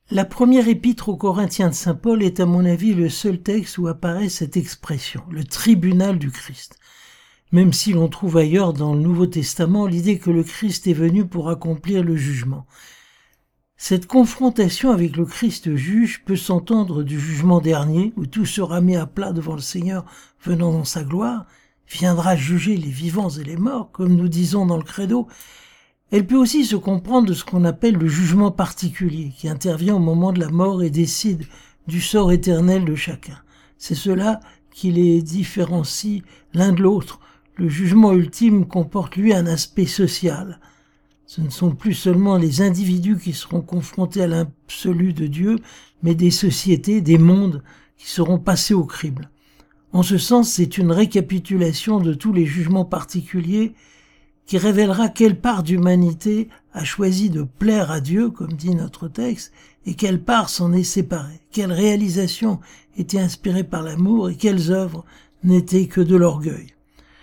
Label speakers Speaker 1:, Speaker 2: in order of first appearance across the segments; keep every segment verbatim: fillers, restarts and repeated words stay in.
Speaker 1: La première épître aux Corinthiens de saint Paul est à mon avis le seul texte où apparaît cette expression, le tribunal du Christ. Même si l'on trouve ailleurs dans le Nouveau Testament l'idée que le Christ est venu pour accomplir le jugement. Cette confrontation avec le Christ juge peut s'entendre du jugement dernier, où tout sera mis à plat devant le Seigneur venant dans sa gloire, viendra juger les vivants et les morts, comme nous disons dans le Credo. Elle peut aussi se comprendre de ce qu'on appelle le jugement particulier, qui intervient au moment de la mort et décide du sort éternel de chacun. C'est cela qui les différencie l'un de l'autre. Le jugement ultime comporte, lui, un aspect social. Ce ne sont plus seulement les individus qui seront confrontés à l'absolu de Dieu, mais des sociétés, des mondes qui seront passés au crible. En ce sens, c'est une récapitulation de tous les jugements particuliers qui révélera quelle part d'humanité a choisi de plaire à Dieu, comme dit notre texte, et quelle part s'en est séparée, quelles réalisations étaient inspirées par l'amour et quelles œuvres n'étaient que de l'orgueil.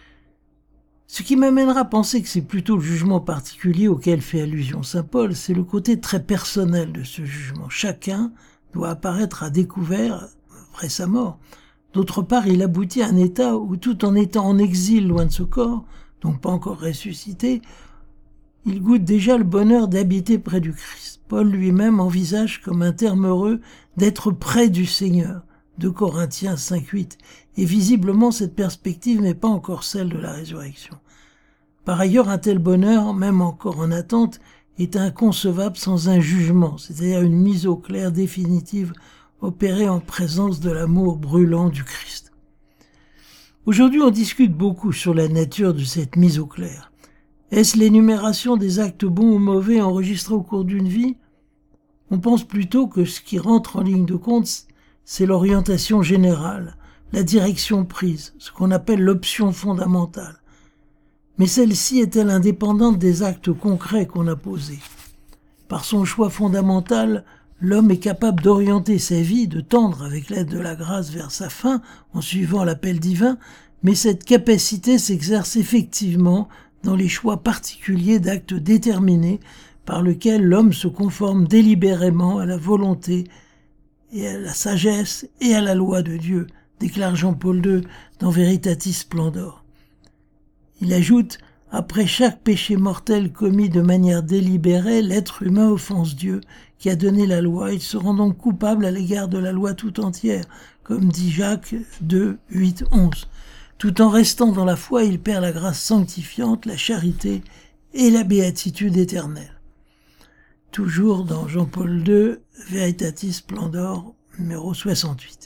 Speaker 1: Ce qui m'amènera à penser que c'est plutôt le jugement particulier auquel fait allusion saint Paul, c'est le côté très personnel de ce jugement. Chacun doit apparaître à découvert après sa mort. D'autre part, il aboutit à un état où, tout en étant en exil loin de ce corps, donc pas encore ressuscité, il goûte déjà le bonheur d'habiter près du Christ. Paul lui-même envisage comme un terme heureux d'être près du Seigneur, deux Corinthiens cinq huit, et visiblement cette perspective n'est pas encore celle de la résurrection. Par ailleurs, un tel bonheur, même encore en attente, est inconcevable sans un jugement, c'est-à-dire une mise au clair définitive opérée en présence de l'amour brûlant du Christ. Aujourd'hui, on discute beaucoup sur la nature de cette mise au clair. Est-ce l'énumération des actes bons ou mauvais enregistrés au cours d'une vie ? On pense plutôt que ce qui rentre en ligne de compte, c'est l'orientation générale, la direction prise, ce qu'on appelle l'option fondamentale. Mais celle-ci est-elle indépendante des actes concrets qu'on a posés ? Par son choix fondamental, l'homme est capable d'orienter sa vie, de tendre avec l'aide de la grâce vers sa fin, en suivant l'appel divin, mais cette capacité s'exerce effectivement dans les choix particuliers d'actes déterminés par lesquels l'homme se conforme délibérément à la volonté et à la sagesse et à la loi de Dieu, déclare Jean-Paul deux dans Veritatis Splendor. Il ajoute « Après chaque péché mortel commis de manière délibérée, l'être humain offense Dieu, qui a donné la loi. Il se rend donc coupable à l'égard de la loi tout entière, comme dit Jacques deux, huit, onze. Tout en restant dans la foi, il perd la grâce sanctifiante, la charité et la béatitude éternelle. » Toujours dans Jean-Paul deux, Veritatis Splendor, numéro soixante-huit.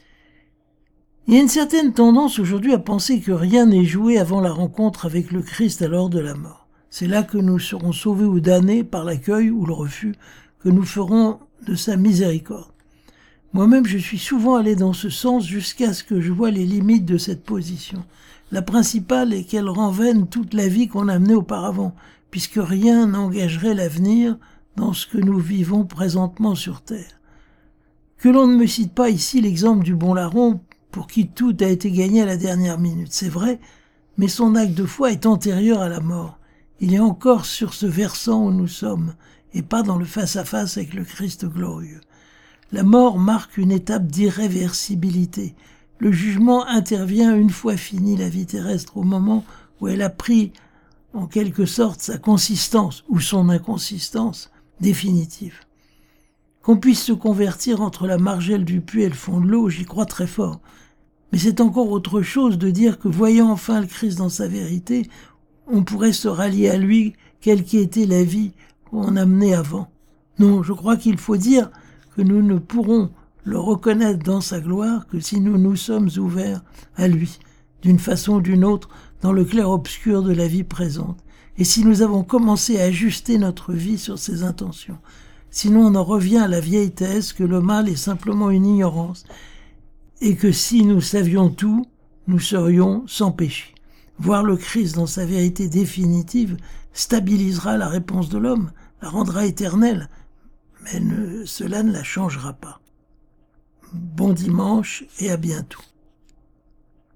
Speaker 1: Il y a une certaine tendance aujourd'hui à penser que rien n'est joué avant la rencontre avec le Christ à l'heure de la mort. C'est là que nous serons sauvés ou damnés par l'accueil ou le refus que nous ferons de sa miséricorde. Moi-même, je suis souvent allé dans ce sens jusqu'à ce que je vois les limites de cette position. La principale est qu'elle rend vaine toute la vie qu'on a menée auparavant, puisque rien n'engagerait l'avenir dans ce que nous vivons présentement sur terre. Que l'on ne me cite pas ici l'exemple du bon larron pour qui tout a été gagné à la dernière minute, c'est vrai, mais son acte de foi est antérieur à la mort. Il est encore sur ce versant où nous sommes, et pas dans le face-à-face avec le Christ glorieux. La mort marque une étape d'irréversibilité. Le jugement intervient une fois finie la vie terrestre, au moment où elle a pris, en quelque sorte, sa consistance, ou son inconsistance, définitive. Qu'on puisse se convertir entre la margelle du puits et le fond de l'eau, j'y crois très fort. Mais c'est encore autre chose de dire que, voyant enfin le Christ dans sa vérité, on pourrait se rallier à lui, quelle qu'ait été la vie qu'on a menée avant. Non, je crois qu'il faut dire que nous ne pourrons le reconnaître dans sa gloire que si nous nous sommes ouverts à lui, d'une façon ou d'une autre, dans le clair-obscur de la vie présente, et si nous avons commencé à ajuster notre vie sur ses intentions. Sinon on en revient à la vieille thèse que le mal est simplement une ignorance, et que si nous savions tout, nous serions sans péché. Voir le Christ dans sa vérité définitive stabilisera la réponse de l'homme, la rendra éternelle, mais ne, cela ne la changera pas. Bon dimanche et à bientôt.